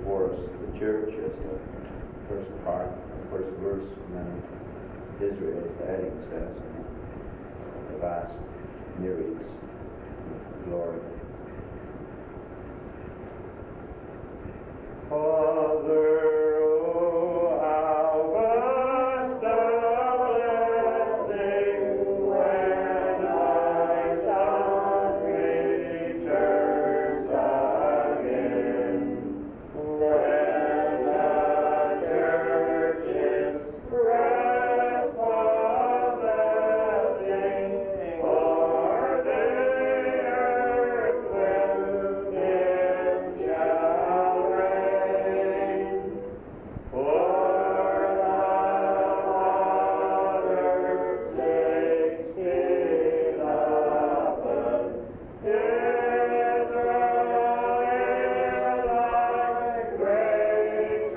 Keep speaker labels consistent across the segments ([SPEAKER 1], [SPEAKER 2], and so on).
[SPEAKER 1] before us the church as the first part, the first verse, and then Israel as the heading says, and the vast myriads of glory. Father, oh, how vast the blessing when thy Son returns again. Then the church is rest possessing, for the earth will him shall reign. For the Father's sake beloved, Israel thy grace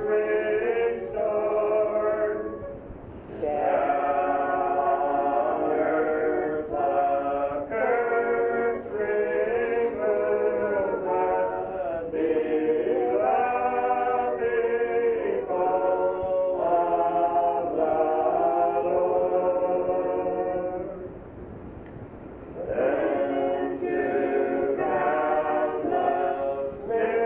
[SPEAKER 1] restored. Shall on earth the curse removed, and be the people of the Lord. Then to countless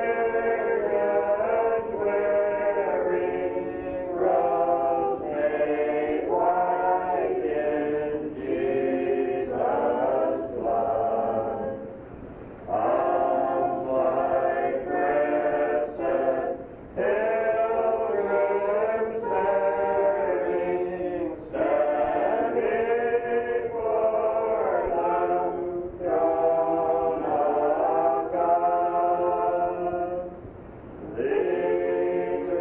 [SPEAKER 1] myriads wearing robes made white in Jesus' blood, arms like crescent pilgrims bearing, stand before the throne of God. These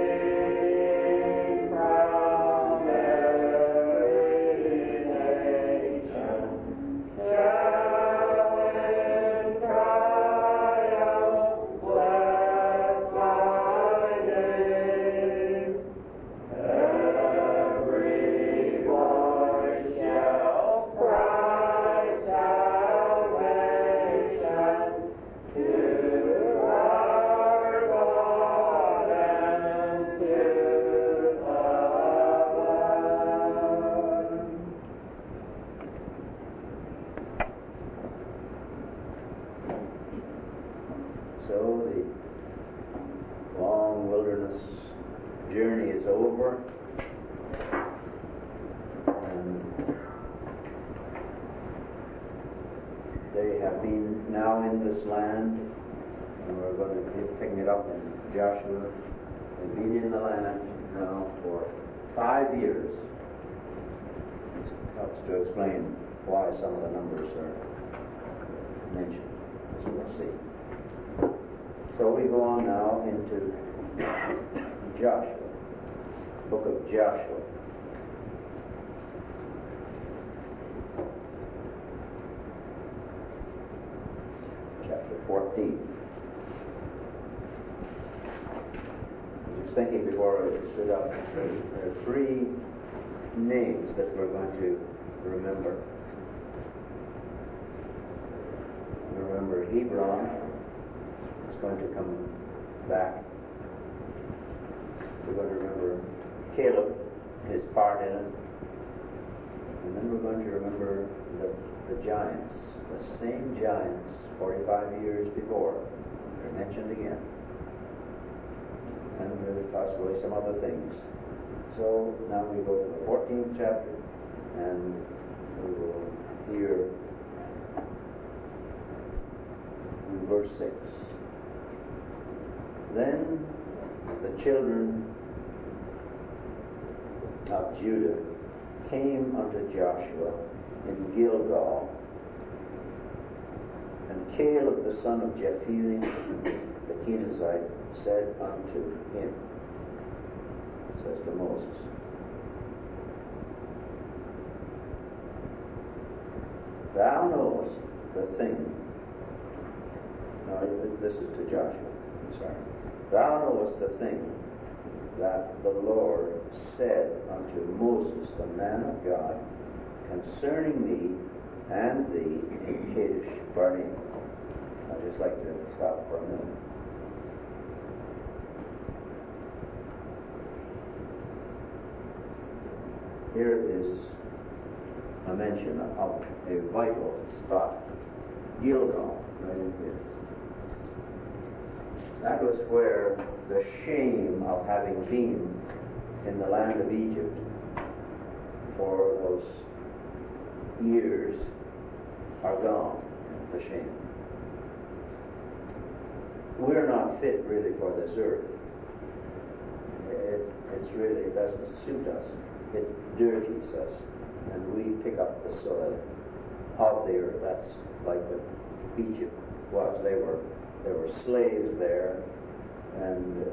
[SPEAKER 1] read from every nation shall in triumph bless thy name. Every voice shall cry salvation to our God and to the Lamb. So the long wilderness journey is over, and they have been now in this land, and we're going to be picking it up in Joshua. They've been in the land now for 5 years. It helps to explain why some of the numbers are mentioned, as we'll see. So we go on now into Joshua, book of Joshua. Chapter 14. I was thinking before I stood up, there are 3 names that we're going to remember. Remember Hebron. It's going to come back. We're going to remember Caleb, his part in it. And then we're going to remember the giants, the same giants 45 years before. They're mentioned again. And possibly some other things. So now we go to the 14th chapter, and we will hear in verse 6. Then the children of Judah came unto Joshua in Gilgal, and Caleb the son of Jephunneh the Kenizzite said unto him, says to Moses, Thou knowest the thing. No, this is to Joshua. I'm sorry. Thou knowest the thing that the Lord said unto Moses, the man of God, concerning me and thee in Kadesh Barnea. I'd just like to stop for a minute. here is a mention of a vital spot, Gilgal, right in here. That was where the shame of having been in the land of Egypt for those years are gone, the shame. We're not fit really for this earth. It doesn't suit us. It dirties us. And we pick up the soil of the earth. That's like what Egypt was. They were slaves there. And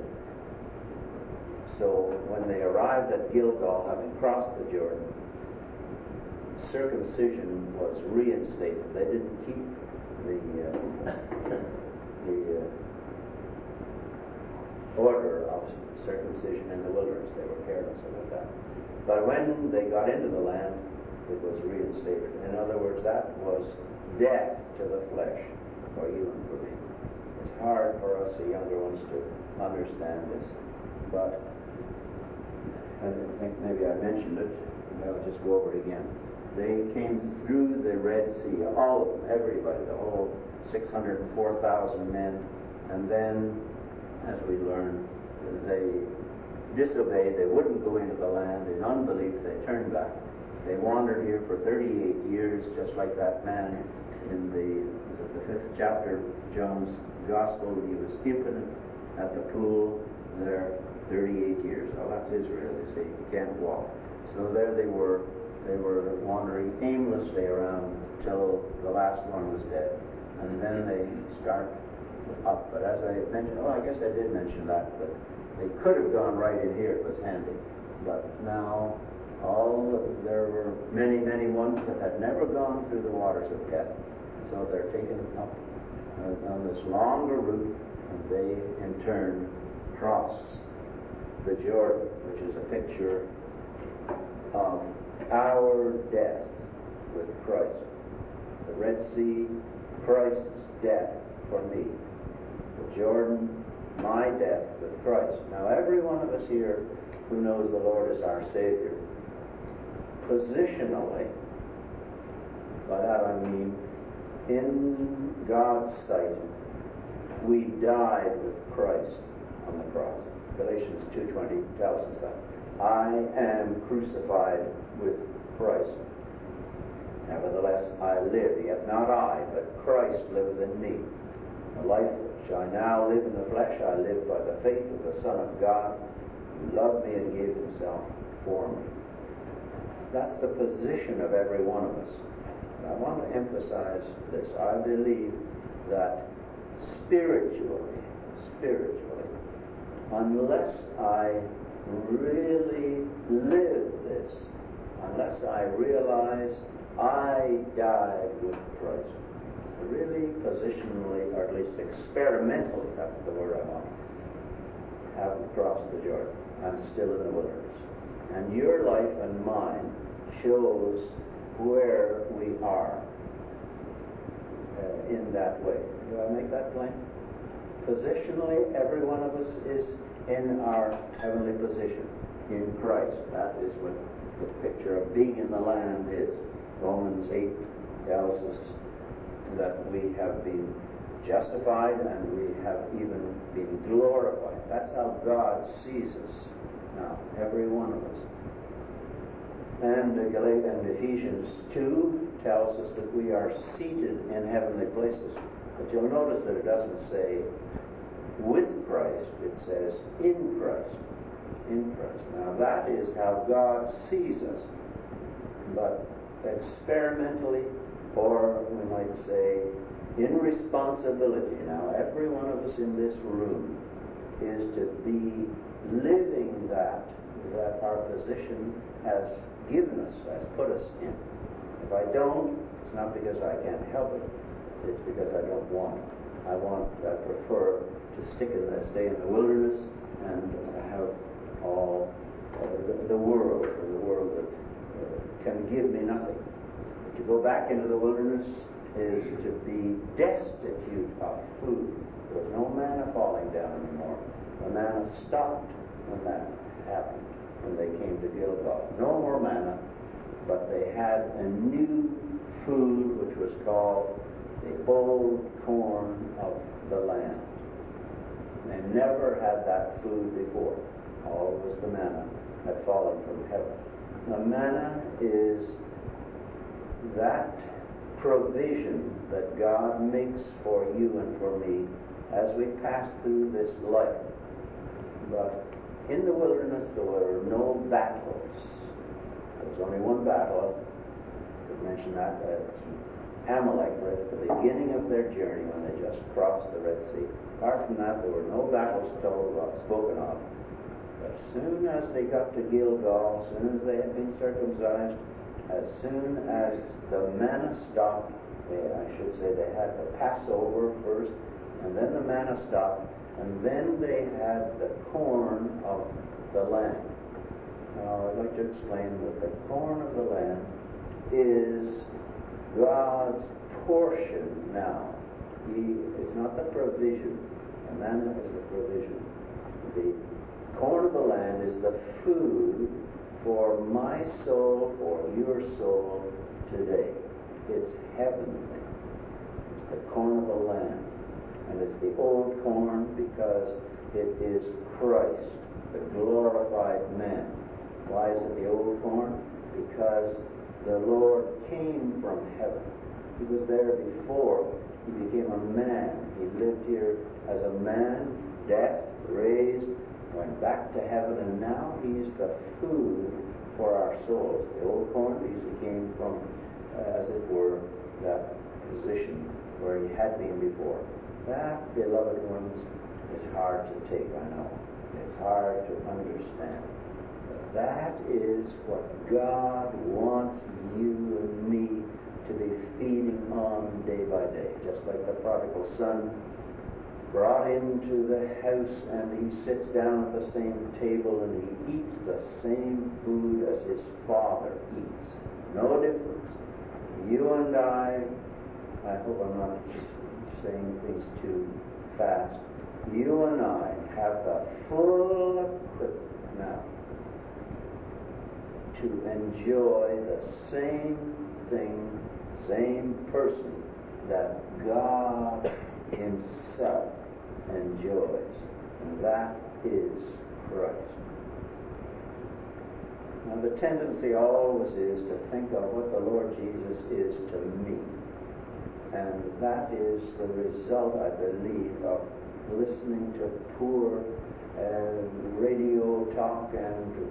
[SPEAKER 1] so when they arrived at Gilgal, having crossed the Jordan, circumcision was reinstated. They didn't keep the order of circumcision in the wilderness. They were careless about that. But when they got into the land, it was reinstated. In other words, that was death to the flesh for you and for me. It's hard for us, the younger ones, to understand this. But I think maybe I mentioned it, and I'll just go over it again. They came through the Red Sea, all of them, everybody, the whole 604,000 men, and then, as we learned, they disobeyed. They wouldn't go into the land. In unbelief, they turned back. They wandered here for 38 years, just like that man in the 5th chapter of John's Gospel. He was impotent at the pool there 38 years. Well, that's Israel, you see. He can't walk. So there they were wandering aimlessly around till the last one was dead. And then they start up. But as I mentioned, I guess I did mention that, but they could have gone right in here. It was handy. But now, there were many, many ones that had never gone through the waters of death. So they're taken up on this longer route, and they, in turn, cross the Jordan, which is a picture of our death with Christ. The Red Sea, Christ's death for me. The Jordan, my death with Christ. Now, every one of us here who knows the Lord as our Savior, positionally, by that I mean, in God's sight, we died with Christ on the cross. Galatians 2:20 tells us that. I am crucified with Christ. Nevertheless, I live, yet not I, but Christ liveth in me. The life which I now live in the flesh, I live by the faith of the Son of God, who loved me and gave himself for me. That's the position of every one of us. And I want to emphasize this. I believe that spiritually, unless I really live this, unless I realize I died with Christ, really positionally, or at least experimentally, that's the word I want, haven't crossed the Jordan. I'm still in the wilderness. And your life and mine shows where we are in that way. Do I make that plain? Positionally, every one of us is in our heavenly position in Christ. That is what the picture of being in the land is. Romans 8 tells us that we have been justified and we have even been glorified. That's how God sees us now, every one of us. And Ephesians 2 tells us that we are seated in heavenly places. But you'll notice that it doesn't say with Christ, it says in Christ. In Christ. Now that is how God sees us. But experimentally, or we might say in responsibility, now every one of us in this room is to be living that our position has given us, has put us in. If I don't, it's not because I can't help it, it's because I don't want it. I prefer to stay in the wilderness and have all the world that can give me nothing. To go back into the wilderness is to be destitute of food. There's no manna falling down anymore. The manna stopped when that happened. when they came to Gilgal. No more manna, but they had a new food which was called the old corn of the land. They never had that food before. Always the manna had fallen from heaven. Now, manna is that provision that God makes for you and for me as we pass through this life. But in the wilderness there were no battles. There was only one battle. I could mention that. Amalek, right at the beginning of their journey when they just crossed the Red Sea. Apart from that, there were no battles spoken of. But as soon as they got to Gilgal, as soon as they had been circumcised, as soon as the manna stopped, I should say they had the Passover first, and then the manna stopped, and then they had the corn of the land. Now, I'd like to explain that the corn of the land is God's portion now. It's not the provision. The manna is the provision. The corn of the land is the food for my soul, for your soul today. It's heavenly. It's the corn of the land. And it's the old corn because it is Christ, the glorified man. Why is it the old corn? Because the Lord came from heaven. He was there before he became a man. He lived here as a man, death, raised, went back to heaven, and now he's the food for our souls. The old corn, he came from, as it were, that position where he had been before. That, beloved ones, is hard to take, I know. It's hard to understand. But that is what God wants you and me to be feeding on day by day. Just like the prodigal son brought into the house and he sits down at the same table and he eats the same food as his father eats. No difference. You and I hope I'm not saying things too fast. You and I have the full equipment now to enjoy the same thing, same person that God himself enjoys, and that is Christ. Now, the tendency always is to think of what the Lord Jesus is to me, and that is the result, I believe, of listening to poor radio talk and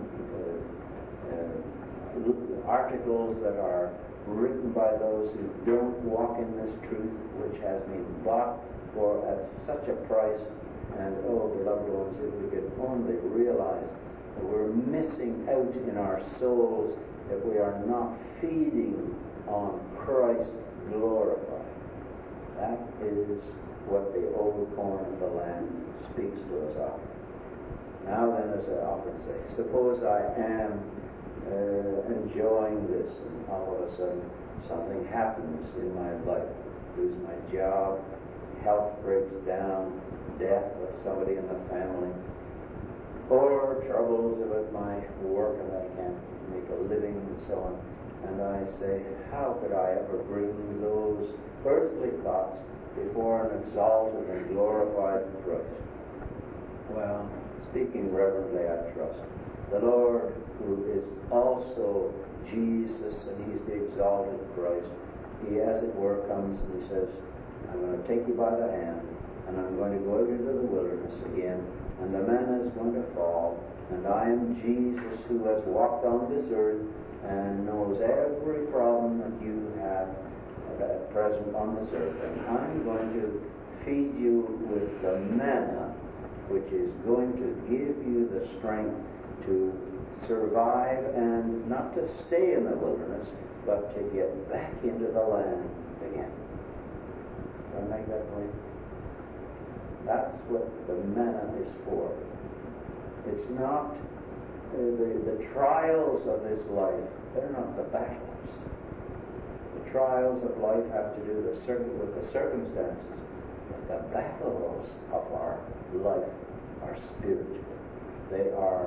[SPEAKER 1] articles that are written by those who don't walk in this truth, which has been bought for at such a price. And oh, beloved ones, if we could only realize that we're missing out in our souls if we are not feeding on Christ glorified. That is what the old corn of the land speaks to us of. Now then, as I often say, suppose I am enjoying this, and all of a sudden something happens in my life. Lose my job, health breaks down, death of somebody in the family, or troubles with my work and I can't make a living and so on. And I say, how could I ever bring those earthly thoughts before an exalted and glorified Christ? Well, speaking reverently, I trust the Lord, who is also Jesus, and he's the exalted Christ, he, as it were, comes and he says, I'm going to take you by the hand, and I'm going to go out into the wilderness again, and the manna is going to fall, and I am Jesus who has walked on this earth and knows every problem that you have at present on this earth, and I'm going to feed you with the manna, which is going to give you the strength to survive and not to stay in the wilderness, but to get back into the land again. Can I make that point? That's what the manna is for. It's not the trials of this life. They're not the battles. The trials of life have to do with the circumstances, but the battles of our life are spiritual. They are to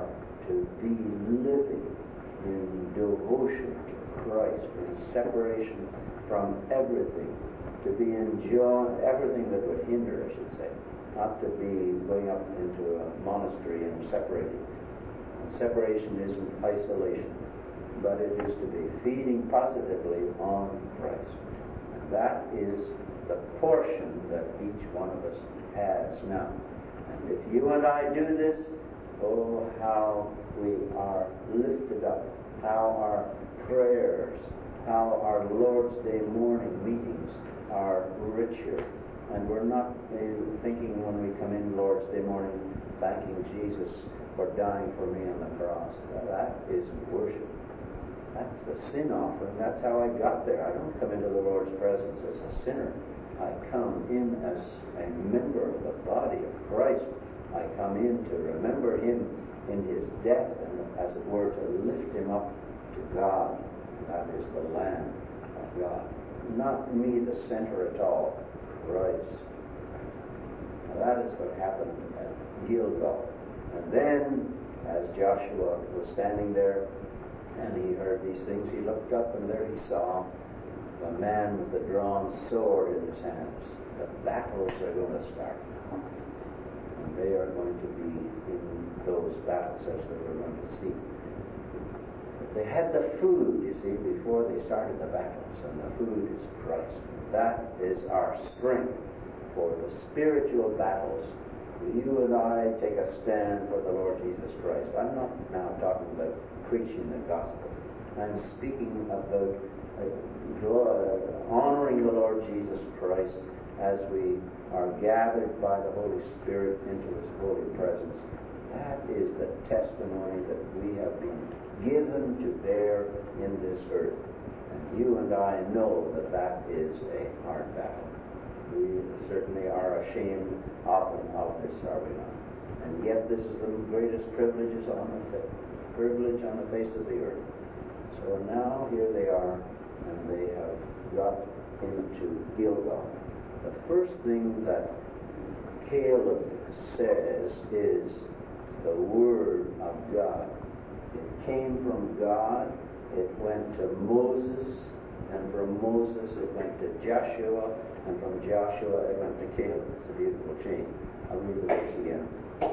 [SPEAKER 1] to be living in devotion to Christ, in separation from everything, to be enjoying everything that would hinder, I should say, not to be going up into a monastery and separating. Separation isn't isolation, but it is to be feeding positively on Christ. And that is the portion that each one of us has now. And if you and I do this, oh, how we are lifted up, how our prayers, how our Lord's Day morning meetings are richer. And we're not thinking when we come in Lord's Day morning, thanking Jesus for dying for me on the cross. That isn't worship. That's the sin offering. That's how I got there. I don't come into the Lord's presence as a sinner. I come in as a member of the body of Christ. I come in to remember Him in His death and, as it were, to lift Him up to God. That is the Lamb of God. Not me, the center at all. Christ. Now that is what happened at Gilgal. And then, as Joshua was standing there and he heard these things, he looked up and there he saw a man with a drawn sword in his hands. The battles are going to start now. And they are going to be in those battles as we were going to see. But they had the food, you see, before they started the battles. And the food is Christ. That is our strength for the spiritual battles. You and I take a stand for the Lord Jesus Christ. I'm not now talking about preaching the gospel. I'm speaking about honoring the Lord Jesus Christ as we are gathered by the Holy Spirit into His holy presence. That is the testimony that we have been given to bear in this earth. And you and I know that that is a hard battle. We certainly are ashamed often of this, are we not? And yet this is the greatest privilege on the face of the earth. So now here they are, and they have got into Gilgal. The first thing that Caleb says is the Word of God. It came from God. It went to Moses, and from Moses it went to Joshua, and from Joshua it went to Caleb. It's a beautiful chain. I'll read the verse again.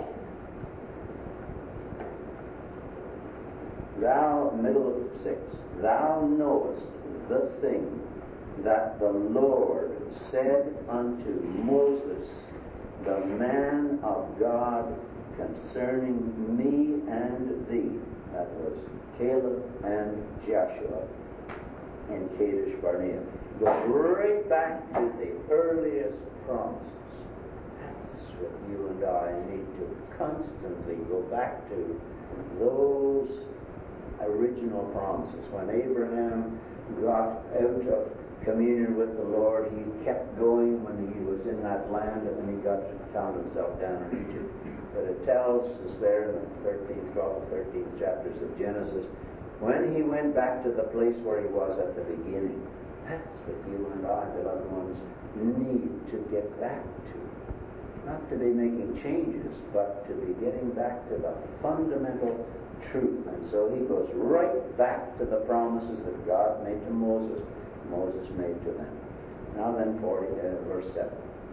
[SPEAKER 1] Thou, middle of 6, thou knowest the thing that the Lord said unto Moses, the man of God, concerning me and thee. That was Caleb and Joshua in Kadesh Barnea. Go right back to the earliest promises. That's what you and I need to constantly go back to, those original promises. When Abraham got out of communion with the Lord, he kept going when he was in that land, and then he found himself down in Egypt. But it tells us there in the 13th, 12th, 13th chapters of Genesis, when he went back to the place where he was at the beginning. That's what you and I, beloved ones, need to get back to. Not to be making changes, but to be getting back to the fundamental truth. And so he goes right back to the promises that God made to Moses, Moses made to them. Now then, verse 7.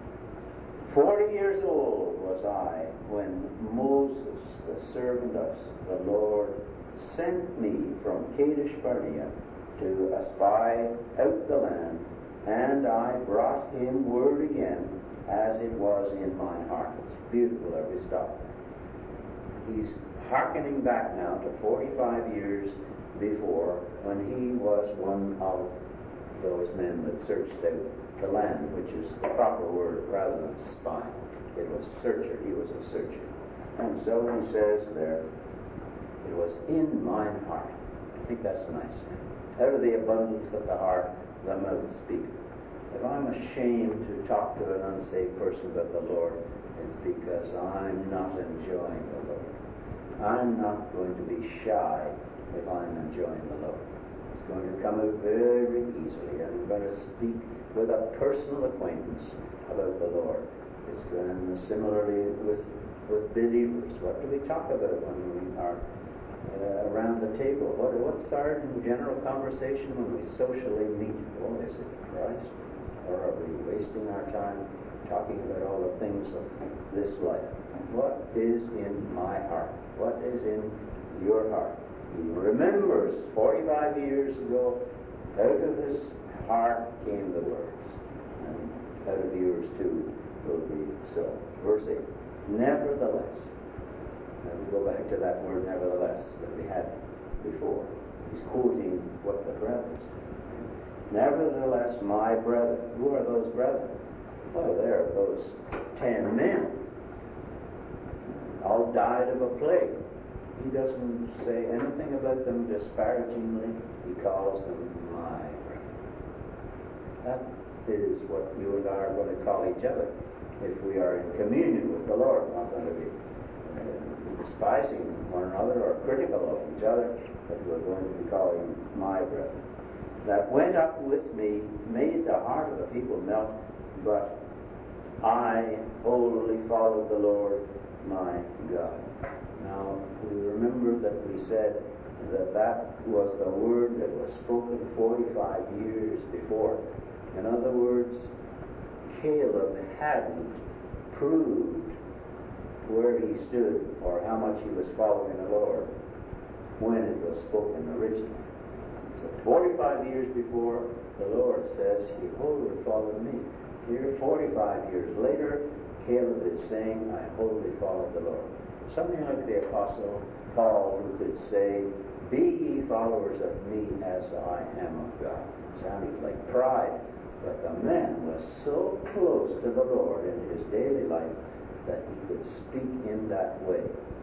[SPEAKER 1] 40 years old was I when Moses, the servant of the Lord, sent me from Kadesh Barnea to espy out the land, and I brought him word again as it was in my heart. It's beautiful every stop. He's hearkening back now to 45 years before, when he was one of those men that searched out the land, which is the proper word rather than spy. It was searcher. He was a searcher. And so he says there, it was in mine heart. I think that's nice. Out of the abundance of the heart, the mouth speaketh. If I'm ashamed to talk to an unsaved person about the Lord, it's because I'm not enjoying the Lord. I'm not going to be shy if I'm enjoying the Lord. It's going to come out very easily. I'm going to speak with a personal acquaintance about the Lord. It's going similarly with believers. What do we talk about when we are around the table. What's our general conversation when we socially meet? Oh, is it Christ? Or are we wasting our time talking about all the things of this life? What is in my heart? What is in your heart? He remembers 45 years ago, out of his heart came the words, and out of yours too will be so. Verse 8, nevertheless. Now we go back to that word nevertheless that we had before. He's quoting what the brethren said. Nevertheless, my brethren. Who are those brethren? Well, they're those 10 men. All died of a plague. He doesn't say anything about them disparagingly. He calls them my brethren. That is what you and I are going to call each other if we are in communion with the Lord. Not going to be despising one another or critical of each other, but we're going to be calling my brethren. That went up with me, made the heart of the people melt, but I wholly followed the Lord my God. Now, we remember that we said that that was the word that was spoken 45 years before. In other words, Caleb hadn't proved where he stood or how much he was following the Lord when it was spoken originally. So 45 years before, the Lord says, he wholly followed me. Here, 45 years later, Caleb is saying, I wholly followed the Lord. Something like the Apostle Paul, who could say, be ye followers of me as I am of God. Sounded like pride, but the man was so close to the Lord in his daily life that he could speak in that way.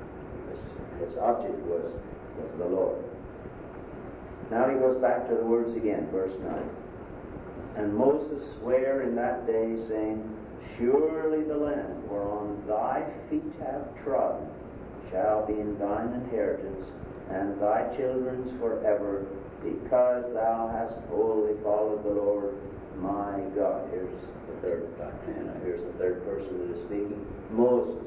[SPEAKER 1] His object was the Lord. Now he goes back to the words again, verse 9. And Moses sware in that day, saying, surely the land whereon thy feet have trodden shall be in thine inheritance, and thy children's forever, because thou hast wholly followed the Lord my God. Here's the third time. Here's the third person that is speaking. Moses.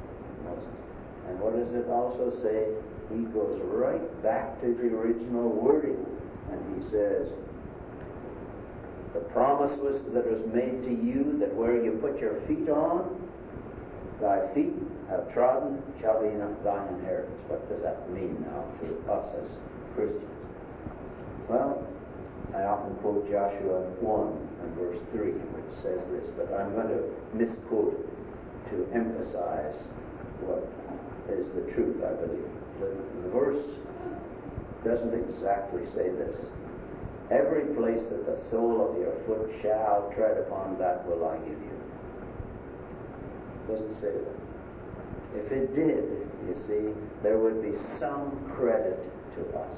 [SPEAKER 1] And what does it also say? He goes right back to the original wording, and he says, the promise that was made to you, that where you put your feet on, thy feet have trodden, shall be thine inheritance. What does that mean now to us as Christians? Well, I often quote Joshua 1 and verse 3, which says this, but I'm going to misquote it to emphasize what is the truth, I believe. The verse doesn't exactly say this. Every place that the sole of your foot shall tread upon, that will I give you. It doesn't say that. If it did, you see, there would be some credit to us.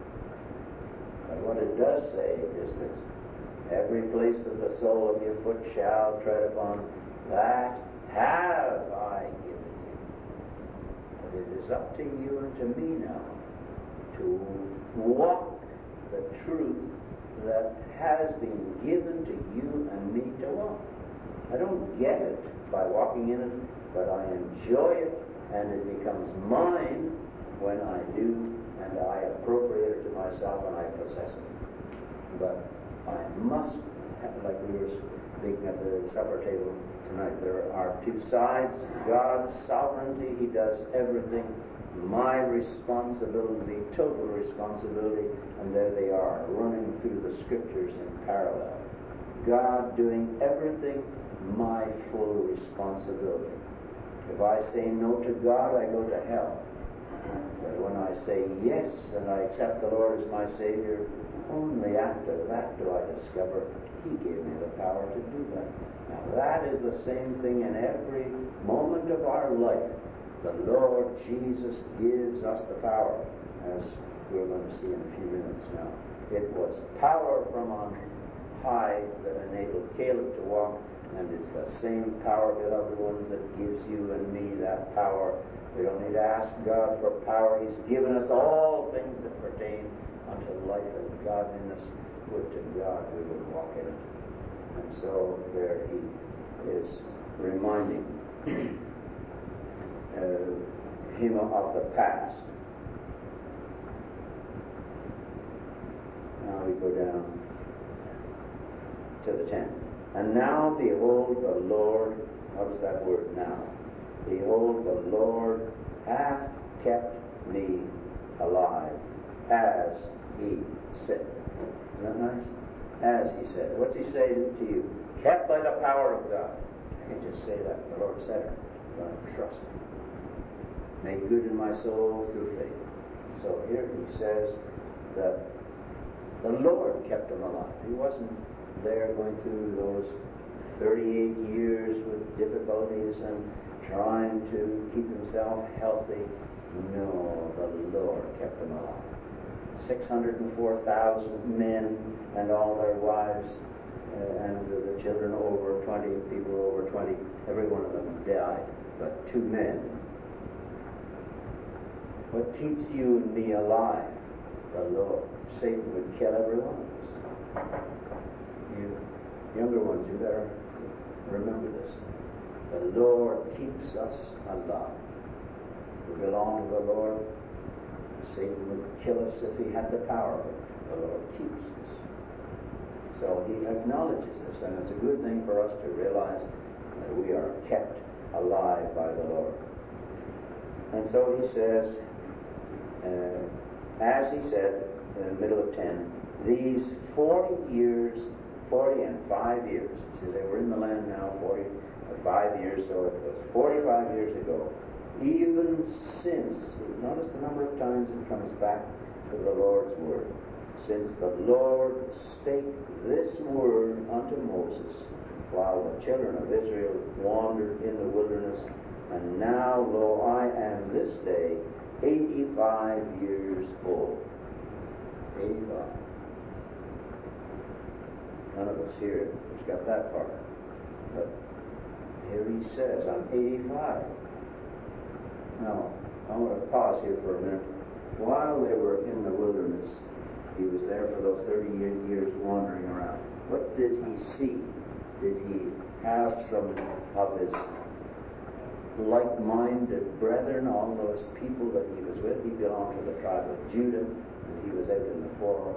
[SPEAKER 1] But what it does say is this: every place that the sole of your foot shall tread upon, that have I given you. But it is up to you and to me now to walk the truth that has been given to you and me to walk. I don't get it by walking in it, but I enjoy it, and it becomes mine when I do, and I appropriate it to myself and I possess it. But I must, like we were speaking at the supper table tonight, there are two sides. God's sovereignty, He does everything. My responsibility, total responsibility, and there they are, running through the Scriptures in parallel. God doing everything, my full responsibility. If I say no to God, I go to hell. But when I say yes and I accept the Lord as my Savior, only after that do I discover He gave me the power to do that. Now that is the same thing in every moment of our life. The Lord Jesus gives us the power, as we're going to see in a few minutes now. It was power from on high that enabled Caleb to walk, and it's the same power, beloved ones, that gives you and me that power. We don't need to ask God for power. He's given us all things that pertain unto life and godliness. Would to God we would walk in it. And so there he is reminding him of the past. go down to the 10th. And now, behold, the Lord, what is that word now? Behold, the Lord hath kept me alive, as he said. Isn't that nice? As he said. What's he saying to you? Kept by the power of God. I can just say that. The Lord said it. I'm going to trust him. Made good in my soul through faith. So here he says that the Lord kept him alive. He wasn't there going through those 38 years with difficulties and trying to keep himself healthy. No, the Lord kept him alive. 604,000 men and all their wives and the children over 20, people over 20, every one of them died, but 2 men. What keeps you and me alive? The Lord. Satan would kill every one of us. You younger ones, you better remember this. The Lord keeps us alive. We belong to the Lord. Satan would kill us if he had the power of it. The Lord keeps us. So he acknowledges this, and it's a good thing for us to realize that we are kept alive by the Lord. And so he says, as he said in the middle of 10, these 40 years, 40 and 5 years, see, they were in the land now 45 years, so it was 45 years ago, even since, notice the number of times it comes back to the Lord's word, since the Lord spake this word unto Moses while the children of Israel wandered in the wilderness, and now, lo, I am this day 85 years old. 85. None of us here has got that far. But here he says, I'm 85. Now, I want to pause here for a minute. While they were in the wilderness, he was there for those 38 years wandering around. What did he see? Did he have some of his like-minded brethren, all those people that he was with? He belonged to the tribe of Judah, and he was out in the far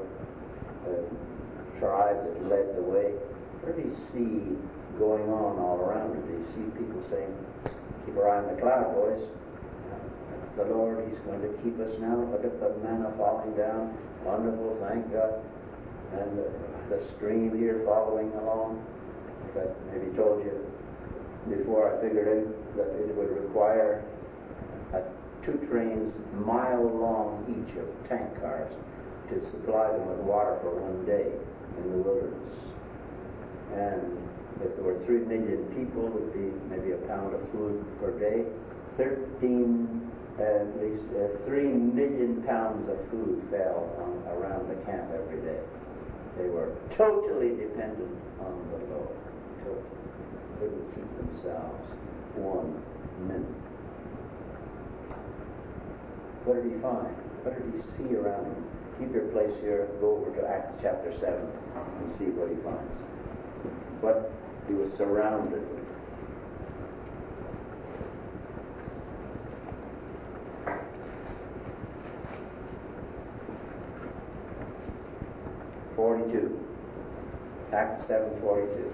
[SPEAKER 1] tribe that led the way. What did he see going on all around him? Did he see people saying, keep our eye on the cloud, boys? That's the Lord. He's going to keep us now. Look at the manna falling down. Wonderful, thank God. And the stream here following along. I maybe told you before I figured out that it would require 2 trains mile long each of tank cars to supply them with water for 1 day in the wilderness. And if there were 3 million people, it would be maybe a pound of food per day. 3 million pounds of food fell around the camp every day. They were totally dependent on the Lord. Totally. They couldn't keep themselves 1 minute. What did he find? What did he see around him? Keep your place here. Go over to Acts chapter 7 and see what he finds. What he was surrounded with. Acts 7:42.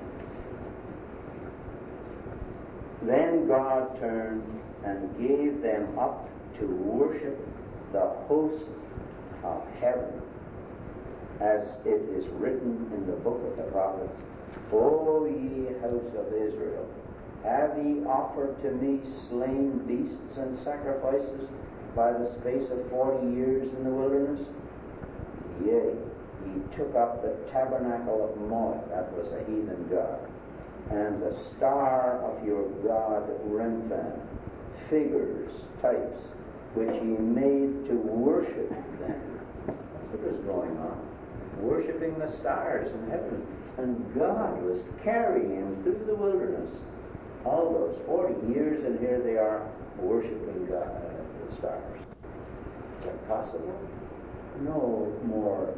[SPEAKER 1] Then God turned and gave them up to worship the host of heaven, as it is written in the book of the prophets, O ye house of Israel, have ye offered to me slain beasts and sacrifices by the space of 40 years in the wilderness? Yea, ye took up the tabernacle of Moloch, that was a heathen god, and the star of your god Remphan, figures, types, which ye made to worship them. That's what was going on. Worshipping the stars in heaven. And God was carrying him through the wilderness all those 40 years, and here they are worshiping God, the stars. Is that possible? No more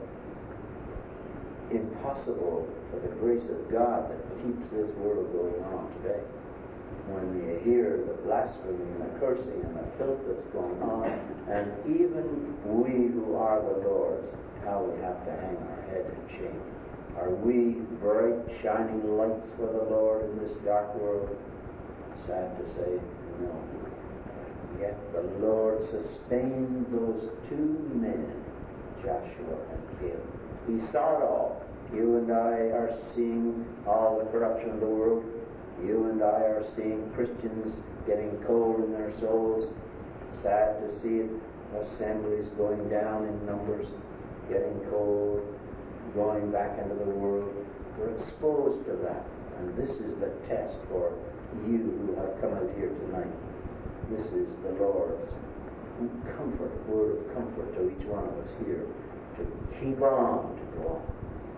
[SPEAKER 1] impossible for the grace of God that keeps this world going on today. When you hear the blasphemy and the cursing and the filth that's going on, and even we who are the Lord's how we have to hang our head in shame. Are we bright, shining lights for the Lord in this dark world? Sad to say, no. Yet the Lord sustained those two men, Joshua and Caleb. He saw it all. You and I are seeing all the corruption of the world. You and I are seeing Christians getting cold in their souls. Sad to see it. Assemblies going down in numbers, getting cold, going back into the world. We're exposed to that. And this is the test for you who have come out here tonight. This is the Lord's comfort, word of comfort to each one of us here, to keep on, to go on.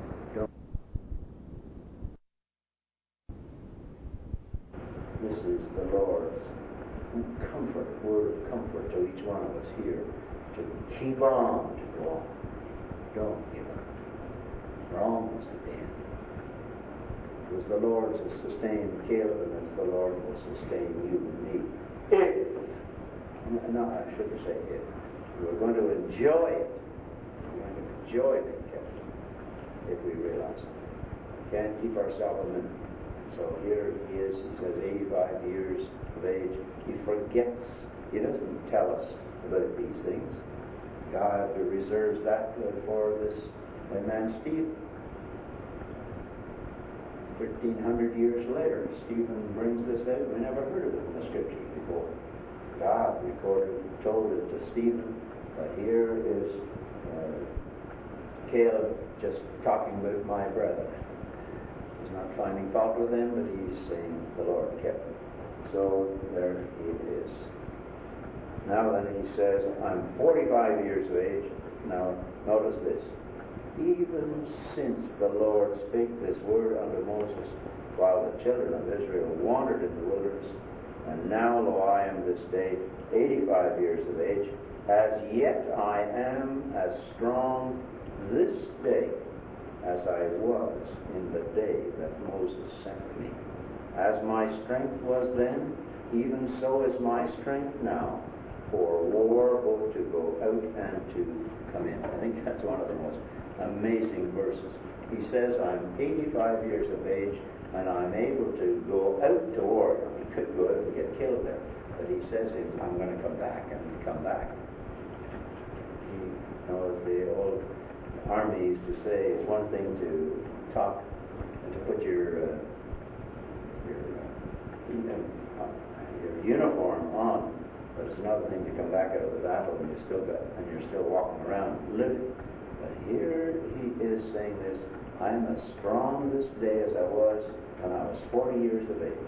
[SPEAKER 1] This is the Lord's comfort, word of comfort to each one of us here, to keep on, to go on. Don't give up. We're almost at the end. It was the Lord who sustained Caleb, and it's the Lord who will sustain you and me. If, no, I shouldn't say if, we're going to enjoy it. We're going to enjoy being kept, if we realize it. We can't keep ourselves a minute. So here he is, he says 85 years of age. He forgets, he doesn't tell us about these things. God reserves that for this man Stephen. 1,300 years later, Stephen brings this out. We never heard of it in the scriptures before. God told it to Stephen, but here is Caleb just talking about my brethren. He's not finding fault with them, but he's saying the Lord kept him. So there he is. Now then he says, I'm 45 years of age. Now notice this. Even since the Lord spake this word unto Moses, while the children of Israel wandered in the wilderness, and now, lo, I am this day 85 years of age, as yet I am as strong this day as I was in the day that Moses sent me. As my strength was then, even so is my strength now, for war both to go out and to come in. I think that's one of the most amazing verses. He says, I'm 85 years of age, and I'm able to go out to war. He could go out and get killed there. But he says, I'm going to come back, and come back. He knows the old army used to say, it's one thing to talk and to put your uniform on, but it's another thing to come back out of the battle and you're still walking around living. But here he is saying this, I'm as strong this day as I was when I was 40 years of age.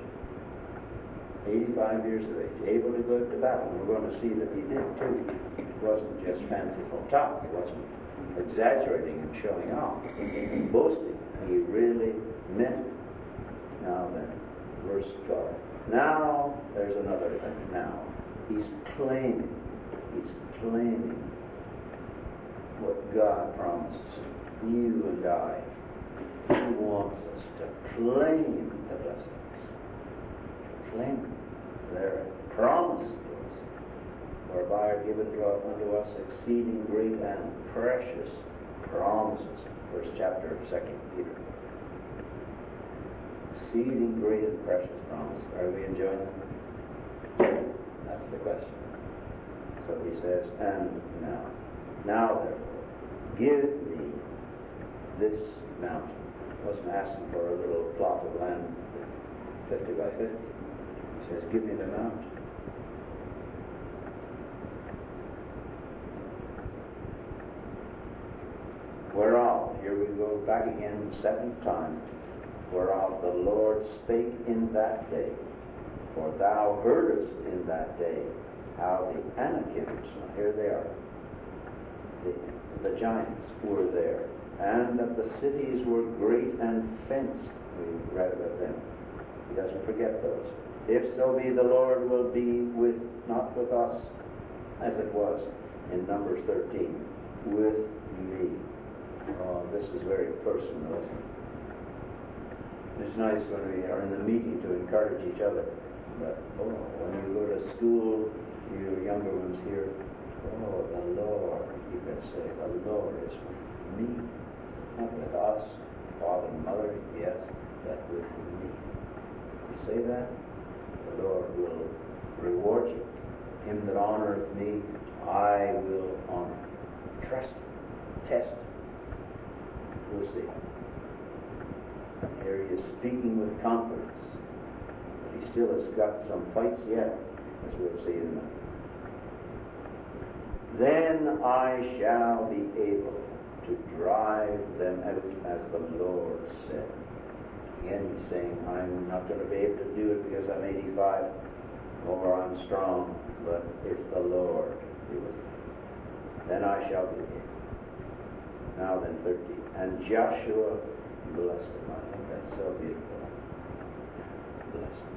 [SPEAKER 1] 85 years of age, able to go to battle. And we're going to see that he did too. It wasn't just fanciful talk. He wasn't exaggerating and showing off, boasting. He really meant it. Now then, verse 12. Now, there's another thing. Now, he's claiming what God promises. You and I, he wants us to claim the blessings. Claim them. They're promised to us, whereby are given unto us exceeding great and precious promises. First chapter of 2 Peter. Exceeding great and precious promises. Are we enjoying them? That's the question. So he says, and now therefore, give me this mountain. He wasn't asking for a little plot of land 50 by 50. He says, give me the mountain. Whereof, here we go back again, seventh time, whereof the Lord spake in that day. For thou heardest in that day how the Anakims, here they are, the giants were there, and that the cities were great and fenced. We read about them. He doesn't forget those. If so be the Lord will be not with us, as it was in Numbers 13, with me. Oh, this is very personal, isn't it? It's nice when we are in the meeting to encourage each other. But when you go to school, you younger ones here, Oh, the Lord, you can say, the Lord is with me. Not with us, father and mother, yes, but with me. You say that? The Lord will reward you. Him that honoreth me, I will honor. Trust him. Test him. We'll see. Here he is speaking with confidence. But he still has got some fights yet, as we'll see in a minute. Then I shall be able to drive them out as the Lord said. Again, he's saying, I'm not going to be able to do it because I'm 85 or I'm strong, but if the Lord be with me, then I shall be able. Now then, 13. And Joshua blessed him. I think that's so beautiful. Blessed him.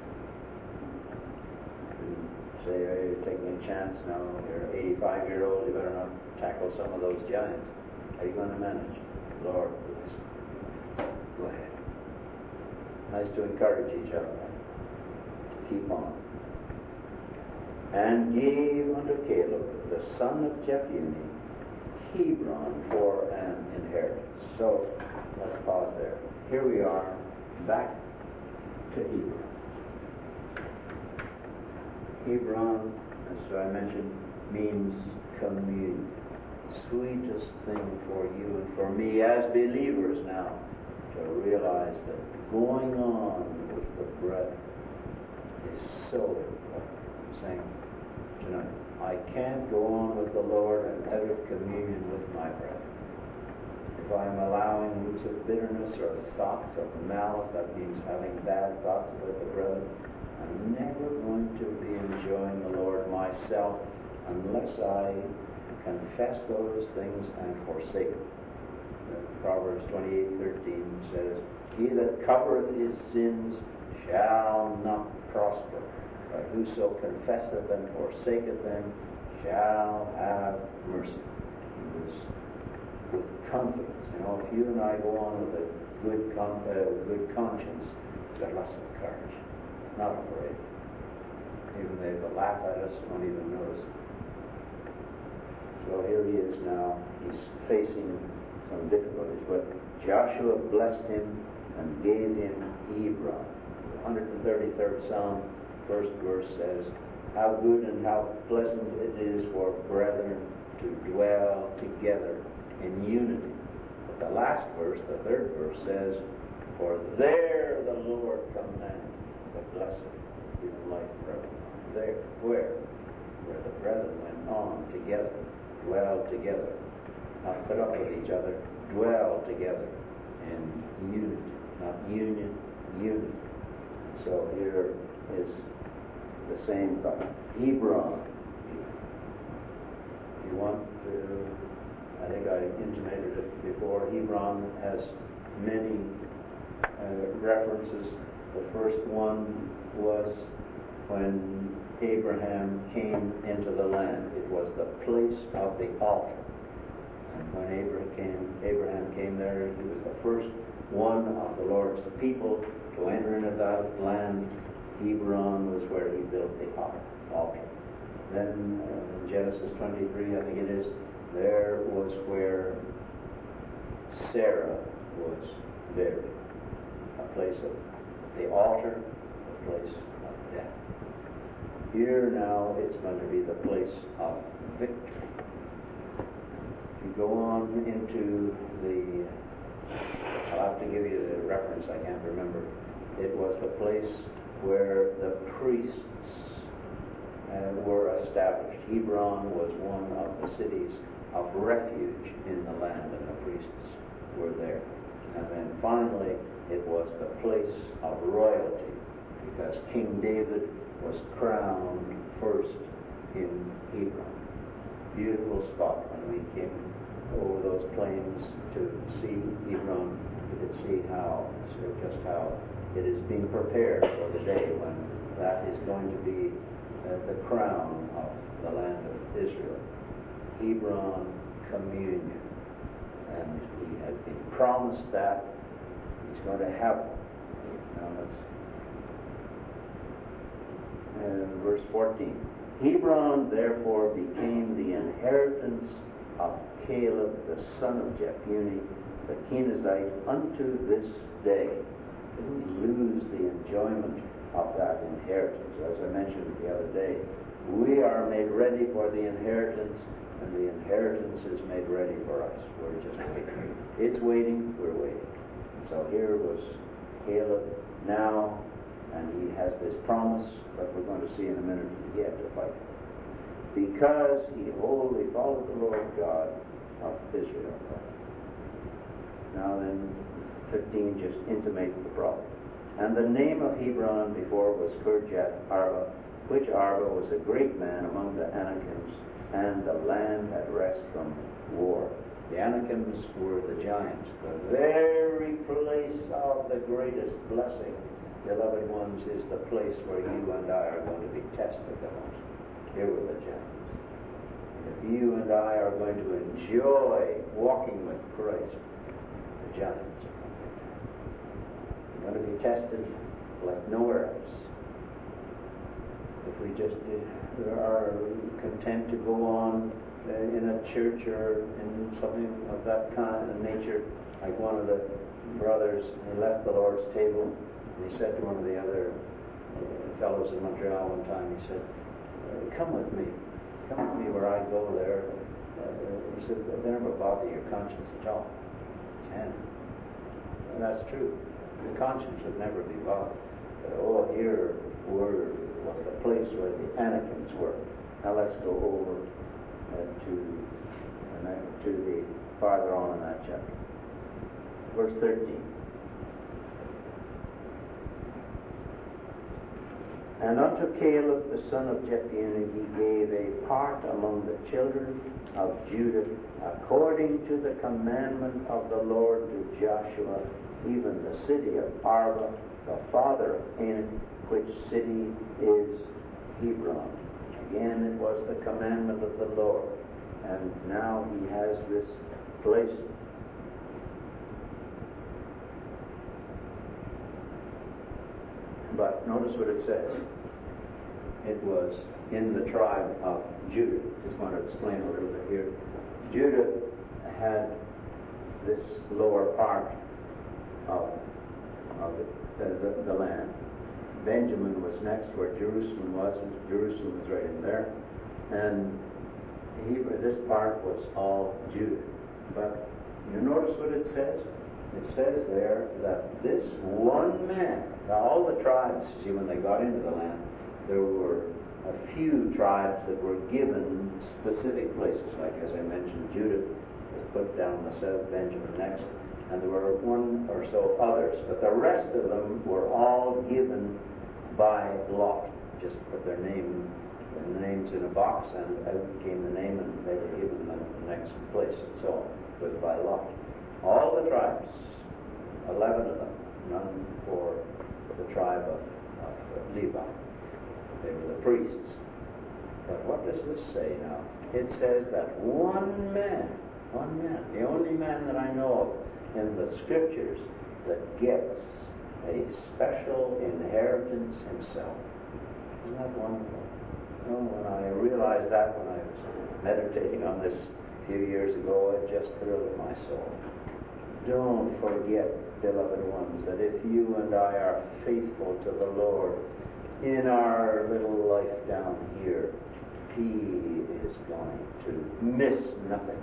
[SPEAKER 1] Say, oh, you're taking a chance now. You're an 85-year-old. You better not tackle some of those giants. How are you going to manage? Lord, bless him. Go ahead. Nice to encourage each other. To keep on. And gave unto Caleb, the son of Jephunneh, Hebron for an inheritance. So, let's pause there. Here we are, back to Hebron. Hebron, as I mentioned, means communion. Sweetest thing for you and for me as believers now to realize that going on with the bread is so important. I'm saying tonight, I can't go on with the Lord and out of communion with my bread. If I'm allowing roots of bitterness or thoughts of malice, that means having bad thoughts about the bread, I'm never going to be enjoying the Lord myself unless I confess those things and forsake them. Proverbs 28:13 says, He that covereth his sins shall not prosper, but whoso confesseth and forsaketh them shall have mercy. With confidence. You know, if you and I go on with a good conscience, we've got lots of courage. Not afraid. Even they laugh at us, won't even notice. So here he is now. He's facing some difficulties, but Joshua blessed him and gave him Hebron. The 133rd Psalm, first verse says, How good and how pleasant it is for brethren to dwell together in unity. But the last verse, the third verse says, For there the Lord commanded the blessing, even life forever. There, where? Where the brethren went on together, dwell together, not put up with each other, dwell together in unity, not union, unity. So here is the same thought. Hebron. If you want to, I think I intimated it before, Hebron has many references. The first one was when Abraham came into the land. It was the place of the altar. And when Abraham came there, he was the first one of the Lord's people to enter into that land. Hebron was where he built the altar. Then in Genesis 23, I think it is, there was where Sarah was buried. A place of the altar, a place of death. Here now it's going to be the place of victory. If you go on into I'll have to give you the reference, I can't remember. It was the place where the priests were established. Hebron was one of the cities of refuge in the land, and the priests were there. And then finally, it was the place of royalty, because King David was crowned first in Hebron. Beautiful spot. When we came over those plains to see Hebron, we could see just how it is being prepared for the day when that is going to be the crown of the land of Israel. Hebron communion. And he has been promised that he's going to have it. Now let's verse 14. Hebron therefore became the inheritance of Caleb the son of Jephunneh the Kenizzite unto this day. Didn't lose the enjoyment of that inheritance. As I mentioned the other day, we are made ready for the inheritance, and the inheritance is made ready for us. We're just waiting. It's waiting, we're waiting. And so here was Caleb now, and he has this promise that we're going to see in a minute. He had to fight because he wholly followed the Lord God of Israel. Now then, 15 just intimates the problem. And the name of Hebron before was Kirjath Arba, which Arba was a great man among the Anakims, and the land had rest from war. The Anakims were the giants, the very place of the greatest blessing. Beloved ones, is the place where you and I are going to be tested the most. Here were the giants. If you and I are going to enjoy walking with Christ, the giants are going to be tested like nowhere else. If we just are content to go on in a church or in something of that kind of nature, like one of the brothers, he left the Lord's table, and he said to one of the other fellows in Montreal one time, he said, come with me where I go there. He said, they never bother your conscience at all. And that's true. The conscience would never be bothered. But here was the place where the Anakims were. Now let's go over to the farther on in that chapter. Verse 13. And unto Caleb the son of Jephunneh he gave a part among the children of Judah, according to the commandment of the Lord to Joshua, even the city of Arba, the father of Anak, which city is Hebron. Again, it was the commandment of the Lord. And now he has this place. But notice what it says. It was in the tribe of Judah. Just want to explain a little bit here. Judah had this lower part of the land. Benjamin was next where Jerusalem was. Jerusalem was right in there. And this part was all Judah. But you notice what it says? It says there that this one man, now all the tribes, see, when they got into the land, there were a few tribes that were given specific places. Like, as I mentioned, Judah was put down the south, Benjamin next, and there were one or so others. But the rest of them were all given by lot. Just put their names in a box, and out came the name, and they were given the next place. And so it was by lot. All the tribes, 11 of them, none for the tribe of Levi. They were the priests. But what does this say now? It says that one man, the only man that I know of in the Scriptures that gets a special inheritance himself. Isn't that wonderful? You know, when I realized that when I was meditating on this a few years ago, it just thrilled my soul. Don't forget, beloved ones, that if you and I are faithful to the Lord in our little life down here, He is going to miss nothing.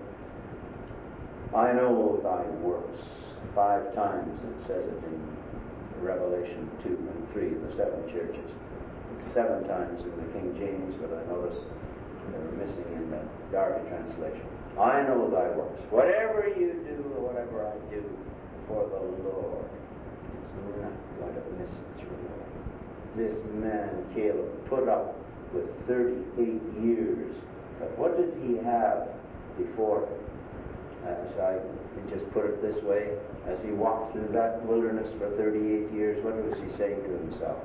[SPEAKER 1] I know thy works. 5 times it says it in Revelation 2 and 3, the 7 churches. It's 7 times in the King James, but I notice they're missing in the Darby translation. I know thy works. Whatever you do, or whatever I do for the Lord, it's not going to miss its reward. This man, Caleb, put up with 38 years. But what did he have before him? As I can just put it this way, as he walked through that wilderness for 38 years, what was he saying to himself?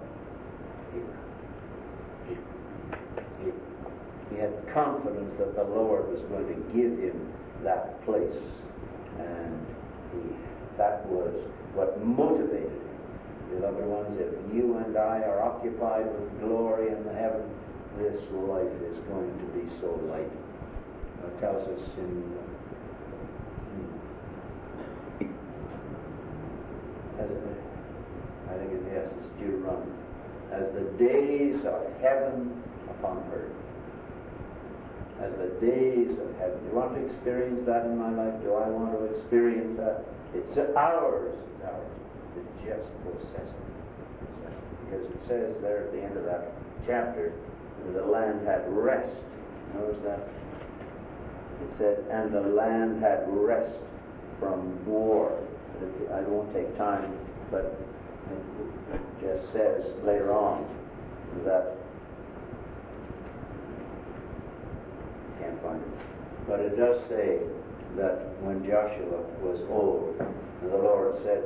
[SPEAKER 1] He had confidence that the Lord was going to give him that place. And that was what motivated him. Beloved ones, if you and I are occupied with glory in the heaven, this life is going to be so light. It tells us in I think it's Deuteronomy, as the days of heaven upon earth. As the days of heaven. Do you want to experience that in my life? Do I want to experience that? It's ours. It's ours. To just possess it. Because it says there at the end of that chapter, the land had rest. Notice that? It said, and the land had rest from war. I won't take time, but it just says later on that, can't find it, but it does say that when Joshua was old, the Lord said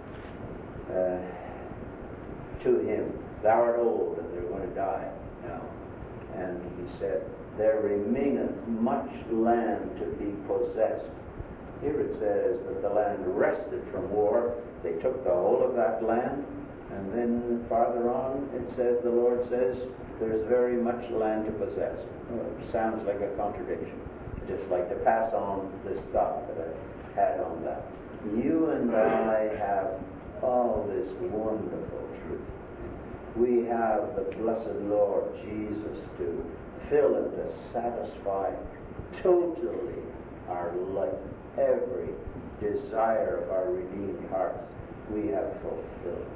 [SPEAKER 1] to him, thou art old and they're going to die now. And he said, there remaineth much land to be possessed. Here it says that the land rested from war. They took the whole of that land, and then farther on it says, the Lord says, there's very much land to possess. It sounds like a contradiction. Just like to pass on this thought that I had on that. You and I have all this wonderful truth. We have the blessed Lord Jesus to fill and to satisfy totally our life. Every desire of our redeemed hearts we have fulfilled.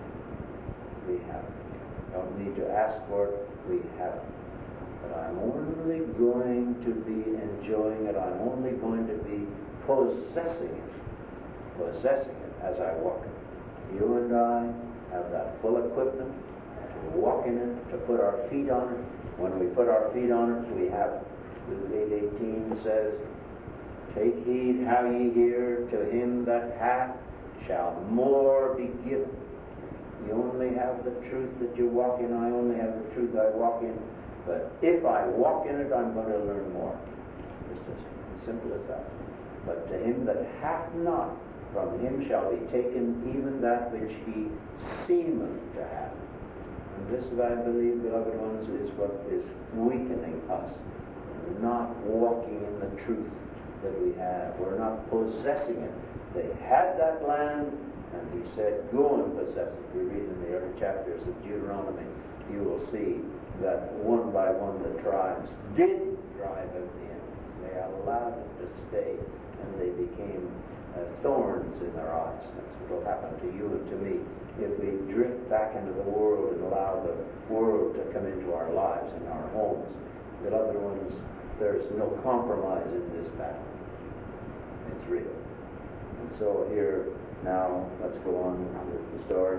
[SPEAKER 1] We have. Don't need to ask for it. We have it. But I'm only going to be enjoying it. I'm only going to be possessing it. Possessing it as I walk it. You and I have that full equipment to walk in it, to put our feet on it. When we put our feet on it, we have it. Luke 8:18 says, take heed how ye hear, to him that hath shall more be given. You only have the truth that you walk in. I only have the truth I walk in. But if I walk in it, I'm going to learn more. It's just as simple as that. But to him that hath not, from him shall be taken even that which he seemeth to have. And this, I believe, beloved ones, is what is weakening us. We're not walking in the truth that we have. We're not possessing it. They had that land, and he said, go and possess it. We read in the early chapters of Deuteronomy, you will see that one by one the tribes did drive out the enemies. They allowed it to stay, and they became thorns in their eyes. That's what will happen to you and to me if we drift back into the world and allow the world to come into our lives and our homes. Beloved ones, there's no compromise in this battle. It's real. And so here, now, let's go on with the story.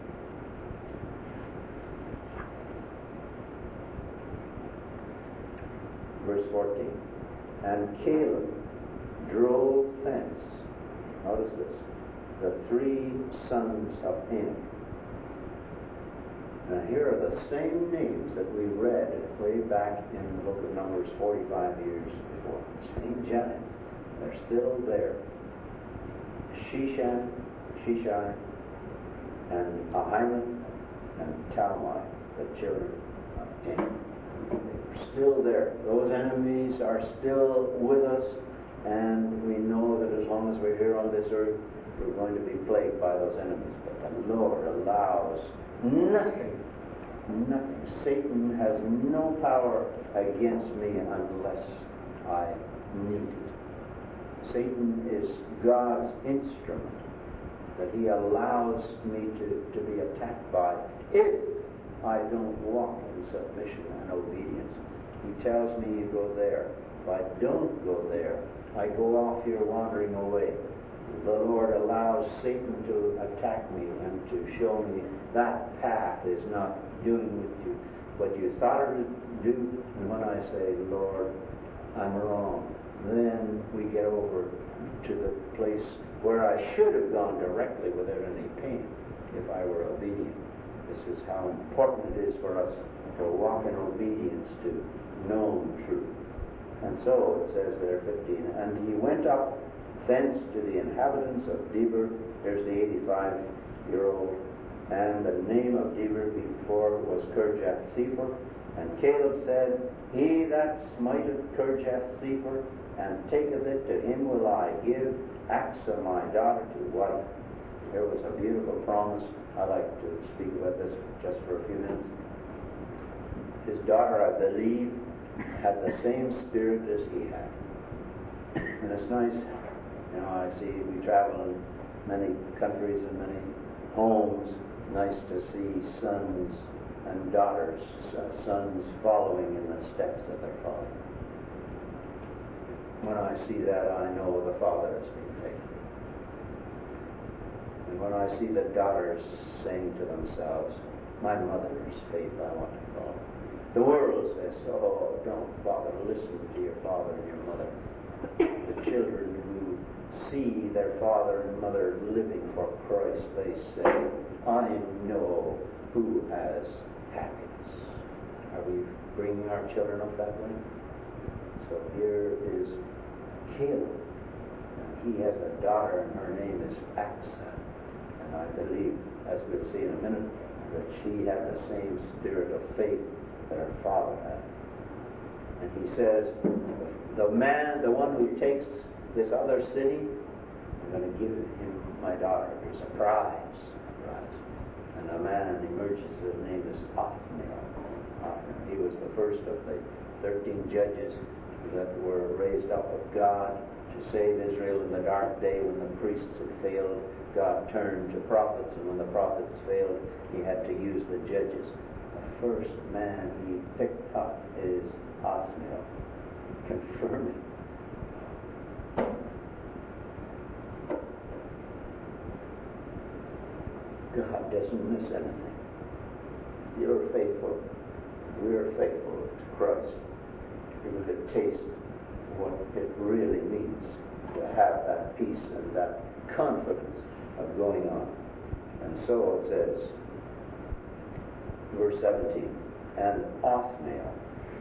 [SPEAKER 1] Verse 14. And Caleb drove thence, notice this, the 3 sons of Anak. Now here are the same names that we read way back in the book of Numbers 45 years before. Same giants. They're still there. Shishai, and Ahiman, and Talmai, the children of Anak. They're still there. Those enemies are still with us, and we know that as long as we're here on this earth, we're going to be plagued by those enemies. But the Lord allows nothing. Satan has no power against me unless I need it. Satan is God's instrument that he allows me to be attacked by if I don't walk in submission and obedience. He tells me you go there. If I don't go there, I go off here wandering away. The Lord allows Satan to attack me and to show me that path is not doing with you what you thought it would do. And when I say, Lord, I'm wrong, then we get over to the place where I should have gone directly without any pain if I were obedient. This is how important it is for us to walk in obedience to known truth. And so it says there, 15, and he went up thence to the inhabitants of Debir. There's the 85-year-old. And the name of Debir before was Kirjath-Sepher, And Caleb said, He that smiteth Kirjath Sepher, and taketh it, to him will I give Achsah my daughter to wife. There was a beautiful promise. I'd like to speak about this just for a few minutes. His daughter, I believe, had the same spirit as he had. And it's nice, I see we travel in many countries and many homes. Nice to see sons and daughters, sons following in the steps of their father. When I see that, I know the father has been faithful. And when I see the daughters saying to themselves, my mother's faith I want to follow. The world says, oh, don't bother to listen to your father and your mother. The children who see their father and mother living for Christ, they say, I know who has happiness. Are we bringing our children up that way? So here is Caleb. And he has a daughter, and her name is Achsah. And I believe, as we'll see in a minute, that she had the same spirit of faith that her father had. And he says, the one who takes this other city, I'm going to give him my daughter. There's a prize. And a man emerges, his name is Othniel. He was the first of the 13 judges that were raised up of God to save Israel in the dark day when the priests had failed. God turned to prophets, and when the prophets failed, he had to use the judges. The first man he picked up is Othniel, confirming. God doesn't miss anything. You're faithful. We're faithful to Christ. You're going to taste what it really means to have that peace and that confidence of going on. And so it says, verse 17, and Othniel,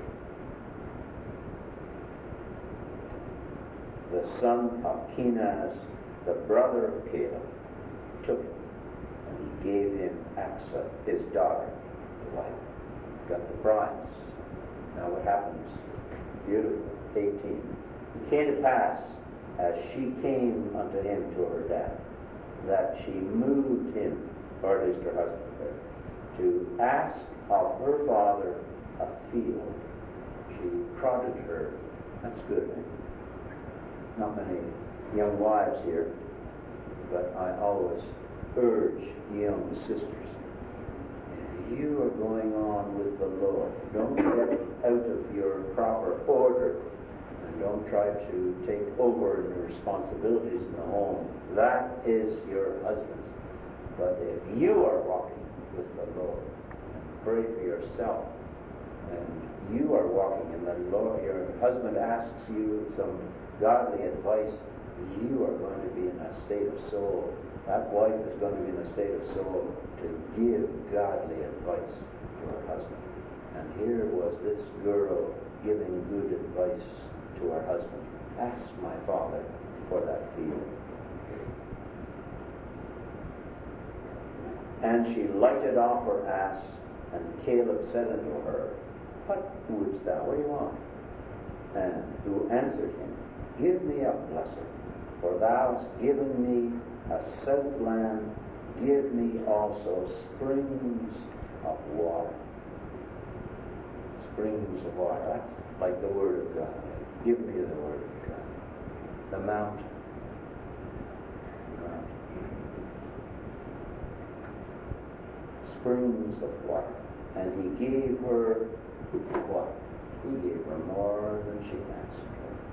[SPEAKER 1] the son of Kenaz, the brother of Caleb, took him, and he gave him Achsah, his daughter, to wife. Got the prize. Now what happens? Beautiful. 18. It came to pass, as she came unto him to her dad, that she moved him, or at least her husband there, to ask of her father a field. She prodded her. That's good, eh? Not many young wives here, but I always urge young sisters, if you are going on with the Lord, don't get out of your proper order, and don't try to take over the responsibilities in the home. That is your husband's. But if you are walking with the Lord, and pray for yourself, and you are walking in the Lord, your husband asks you some godly advice, you are going to be in a state of soul. That wife is going to be in a state of soul to give godly advice to her husband. And here was this girl giving good advice to her husband. Ask my father for that field. And she lighted off her ass, and Caleb said unto her, What wouldst thou? What do you want? And who answered him, Give me a blessing, for thou hast given me a south land, give me also springs of water. Springs of water. That's like the Word of God. Give me the Word of God. The mountain. Springs of water. And he gave her what? He gave her more than she asked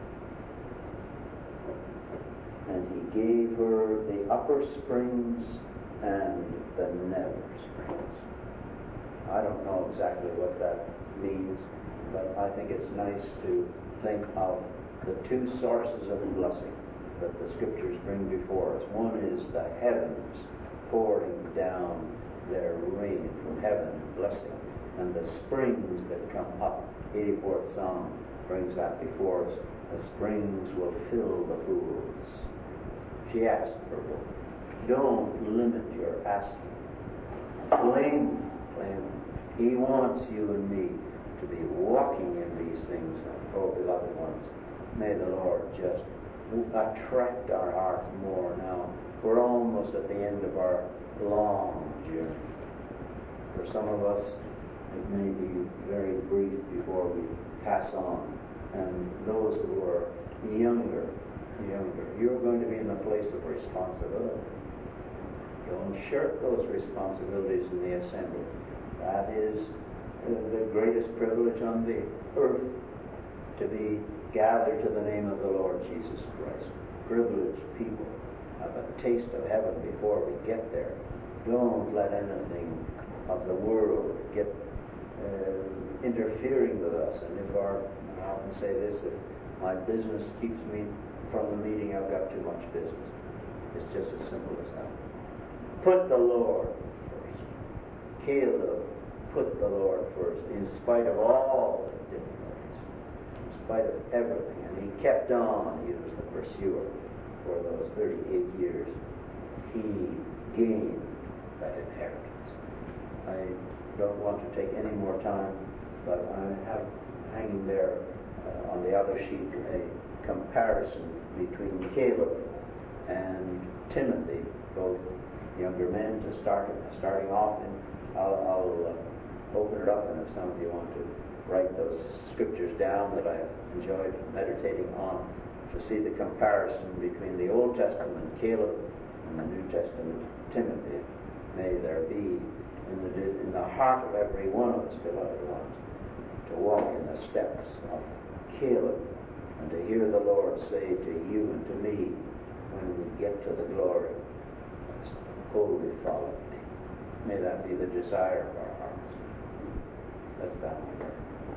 [SPEAKER 1] for. And he gave her the upper springs and the nether springs. I don't know exactly what that means, but I think it's nice to think of the two sources of blessing that the Scriptures bring before us. One is the heavens pouring down their rain from heaven, blessing, and the springs that come up. 84th Psalm brings that before us. The springs will fill the pools. She asked for one. Don't limit your asking. Claim. He wants you and me to be walking in these things. Oh, beloved ones, may the Lord just attract our hearts more now. We're almost at the end of our long journey. For some of us, it may be very brief before we pass on. And those who are younger, you're going to be in a place of responsibility. Don't shirk those responsibilities in the assembly. That is the greatest privilege on the earth, to be gathered to the name of the Lord Jesus Christ. Privileged people have a taste of heaven before we get there. Don't let anything of the world get interfering with us. And I often say this, if my business keeps me from the meeting, I've got too much business. It's just as simple as that. Put the Lord first. Caleb put the Lord first, in spite of all the difficulties, in spite of everything. And he kept on. He was the pursuer for those 38 years. He gained that inheritance. I don't want to take any more time, but I have hanging there on the other sheet a comparison between Caleb and Timothy, both younger men, starting off. And I'll open it up, and if some of you want to write those scriptures down that I've enjoyed meditating on, to see the comparison between the Old Testament Caleb and the New Testament Timothy. May there be in the heart of every one of us, beloved ones, to walk in the steps of Caleb, and to hear the Lord say to you and to me when we get to the glory, wholly follow me. May that be the desire of our hearts. Let's bow.